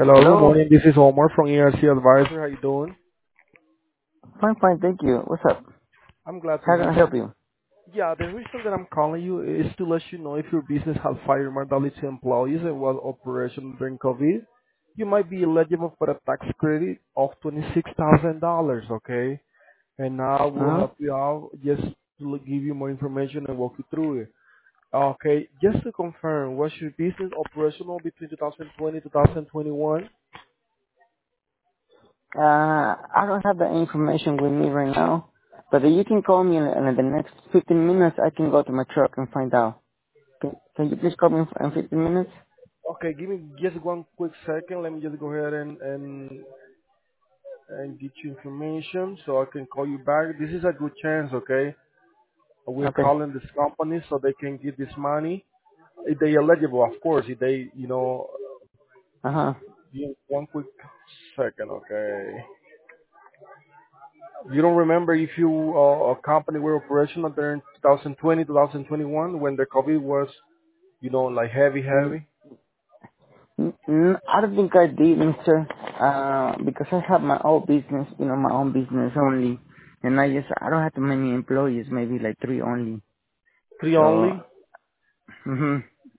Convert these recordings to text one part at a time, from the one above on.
Hello, good Hello? morning. This is Omar from ERC Advisor. How you doing? Fine, fine, thank you. What's up? I'm glad to How can hear I that. help you? Yeah, the reason that I'm calling you is to let you know if your business has fired more than 2 employees and was operational during COVID, you might be eligible for a tax credit of $26,000, okay? And now we'll Uh-huh. help you out just to give you more information and walk you through it. Okay, just to confirm, was your business operational between 2020 2021? I don't have the information with me right now, but you can call me in the next 15 minutes. I can go to my truck and find out. Can you please call me in 15 minutes? Okay, give me just one quick second. Let me just go ahead and get you information so I can call you back. This is a good chance, okay? We're Okay. calling this company so they can get this money. If they eligible, of course. If they, Uh-huh. one quick second, okay? You don't remember if you a company were operational during 2020, 2021 when the COVID was, like Mm, heavy? I don't think I did, mister, because I have my own business, my own business only, and I don't have too many employees, maybe like 3 only. Three So, only? mm-hmm.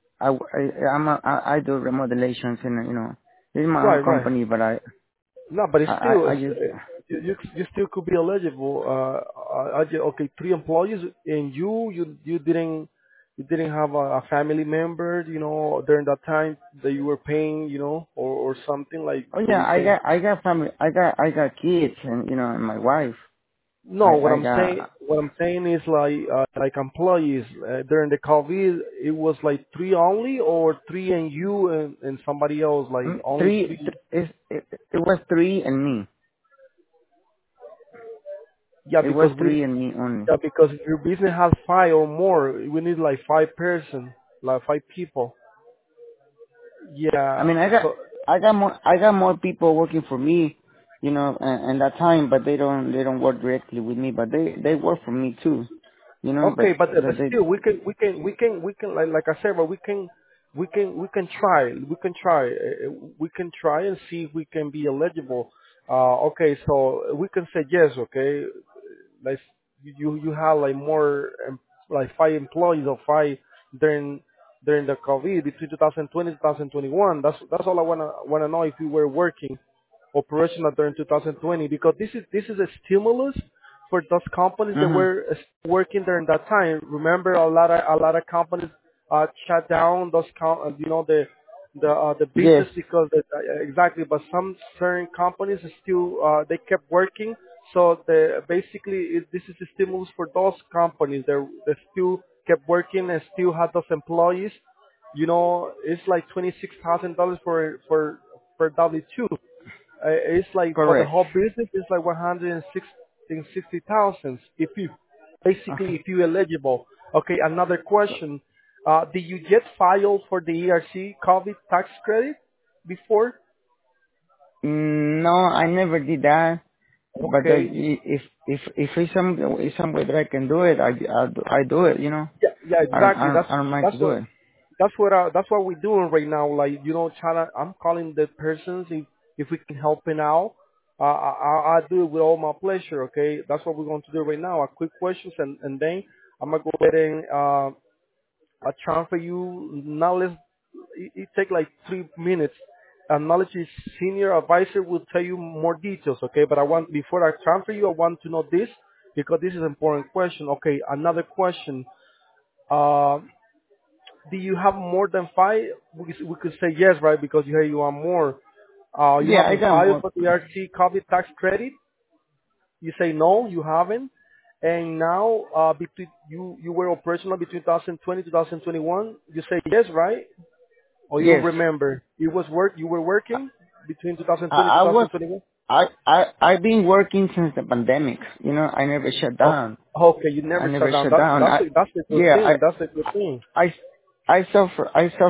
I do remodelations and this is my own Right, right. company, but No, but I it's I, still, I just you still could be eligible. Okay, 3 employees, and you didn't have a family member, during that time that you were paying, or something like. oh So yeah you say, I got family, I got kids and and my wife. no. What I I'm saying, got is like employees during the COVID, it was like three only, or three and you and somebody else, like only three. it was 3 and me. Yeah, It was because 3 and me only. if your business has five or more, we need like 5 person, like 5 people. I Yeah. mean So I got more people working for me, and that time, but they don't work directly with me, but they work for me too, but okay, but they still, we can like I said, but we can try. We can try and see if we can be eligible. Okay, so we can say yes. Okay, like you have like more like 5 employees or five during the COVID between 2020 2021. That's all I wanna know if you were working operational during 2020, because this is a stimulus for those companies that mhm. were working during that time. Remember, a lot of companies shut down those the Yes, business because exactly, but some certain companies still they kept working. So this is a stimulus for those companies that still kept working and still had those employees. It's like $26,000 for W-2. It's like for the correct. whole business, it's like 160,000 Uh, if you eligible. Okay, another question. Did you get filed for the ERC COVID tax credit before? No, I never did that. But Okay. if it's some way that I can do it, I do it. Yeah, yeah, I don't exactly. I don't, I don't mind to That's do what it. that's what we're doing right now. Like, I'm calling the persons if we can help them out. I do it with all my pleasure. Okay, that's what we're going to do right now. A quick questions, and then I'm gonna go ahead and transfer you. Now it take like 3 minutes. Knowledge is senior advisor will tell you more details. Okay, but before I transfer you, I want to know this because this is an important question. Okay, another question. Uh, do you have more than five? We could say yes, right? Because you want more. You Yeah, I haven't got filed more. for the RT COVID tax credit. You say no, you haven't. And now, between you were operational between 2020 2021. You say yes, right? Or you don't Yes, remember? You were working between 2020 I was. 2021. I've been working since the pandemic. I never shut Oh, down. okay. You I never shut never down. shut down. That's a good Yeah, thing. That's a good thing. I, I suffer.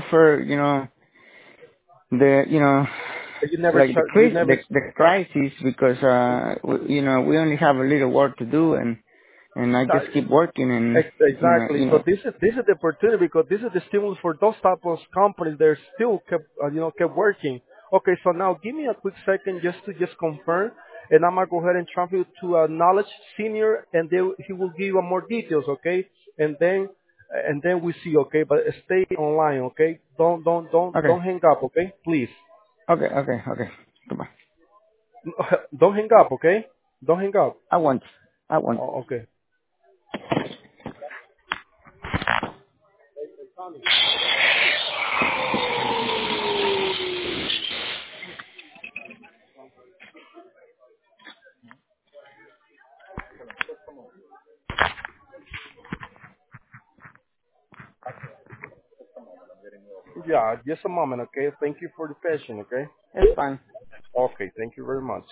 The But you never like the shut. You cris never. the crisis because we only have a little work to do and I just keep working and Exactly. So this is the opportunity because this is the stimulus for those type of companies that still kept kept working. Okay, so now give me a quick second just to just confirm, and I'm gonna go ahead and transfer you to a knowledge senior, and he will give you more details, okay? And then we see, okay? But stay online, okay? Okay. Don't hang up, okay? Please, Okay. Goodbye. don't hang up, okay? Don't hang up. I won't. I won't. Okay. Yeah, just a moment, okay? Thank you for the patient, okay? It's fine. Okay, thank you very much.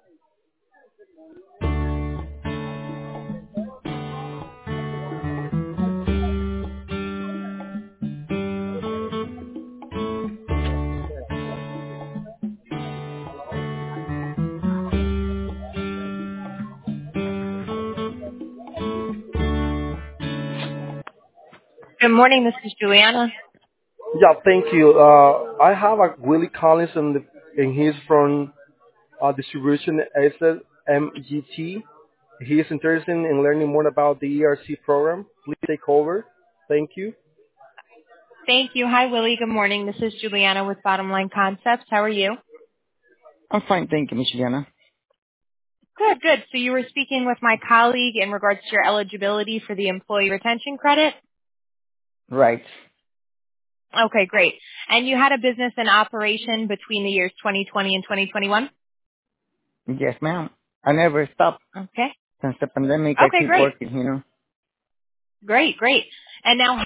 Good morning. This is Juliana. Yeah, thank you. I have a Willie Collins, and he's from distribution asset MGT. He is interested in learning more about the ERC program. Please take over. Thank you. Thank you. Hi, Willie. Good morning. This is Juliana with Bottom Line Concepts. How are you? I'm fine, thank you, Miss Juliana. Good, good. So you were speaking with my colleague in regards to your eligibility for the employee retention credit? Right. Okay, great. And you had a business in operation between the years 2020 and 2021? Yes, ma'am. I never stopped. Okay. Since the pandemic, I Okay, keep great. working, you know. Great, great. And now